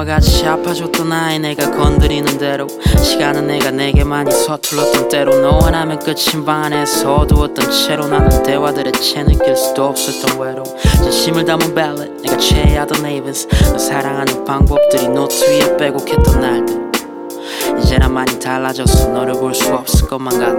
같이 아파줬던 아이 내가 건드리는 대로 시간은 내게 많이 서툴렀던 때로 너와 나면 끝인 반에서 어두웠던 채로 나는 대화들의 채 느낄 수도 없었던 외로 진심을 담은 ballad 내가 최애하던 Avens 너 사랑하는 방법들이 노트 위에 빼곡했던 날들 이제 난 많이 달라졌어 너를 볼 수 없을 것만 같아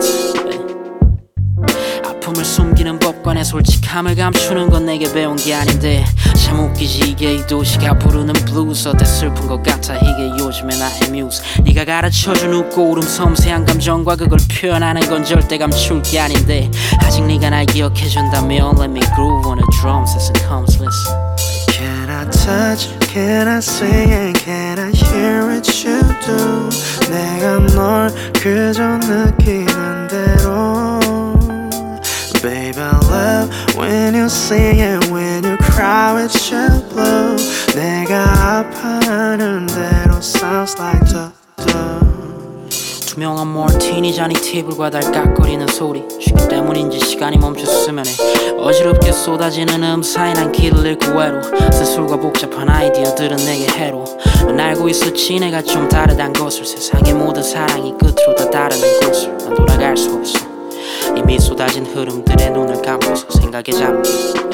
아픔을 숨기는 법관의 솔직함을 감추는 건 내게 배운 게 아닌데 참 웃기지 이게 이 도시가 부르는 블루스 어때 슬픈 것 같아 이게 요즘의 나의 뮤즈 네가 가르쳐준 웃고 울음 섬세한 감정과 그걸 표현하는 건 절대 감출 게 아닌데 아직 네가 날 기억해준다면 Let me groove on the drums as it comes listen Can I touch, can I see and can I hear what you do 내가 널 그저 느끼는 대로 Baby I love when you sing and when you cry with your blue 내가 아파하는 대로 sounds like the 투명한 몰티니 잔이 팁을과 달깍거리는 소리 쉬기 때문인지 시간이 멈췄으면 해 어지럽게 쏟아지는 사이 난 길을 잃고 외로 쓴술과 복잡한 아이디어들은 내게 해로 난 알고 있었지 내가 좀 다르단 것을 세상의 모든 사랑이 끝으로 다 다르는 곳을 난 돌아갈 수 없어 이미 쏟아진 흐름들의 눈을 감고서 생각에 잠겨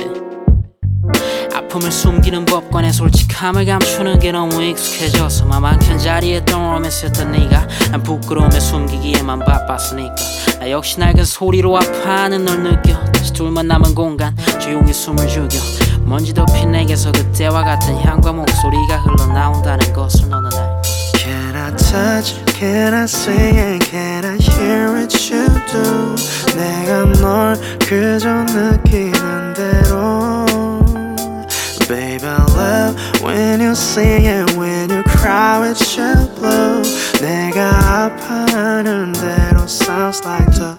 아픔을 숨기는 법관의 솔직함을 감추는 게 너무 익숙해져서 맘 한켠 자리에 있던 로맨스였던 네가 난 부끄러움에 숨기기에만 바빴으니까 나 역시 낡은 소리로 아파하는 널 느껴 다시 둘만 남은 공간 조용히 숨을 죽여 먼지 덮인 내게서 그때와 같은 향과 목소리가 흘러나온다는 것을 너는 알고 Can I touch, can I see and can I hear what you do 내가 널 그저 느끼는 대로 Baby I love when you sing and when you cry with your blue 내가 아파하는 대로 sounds like the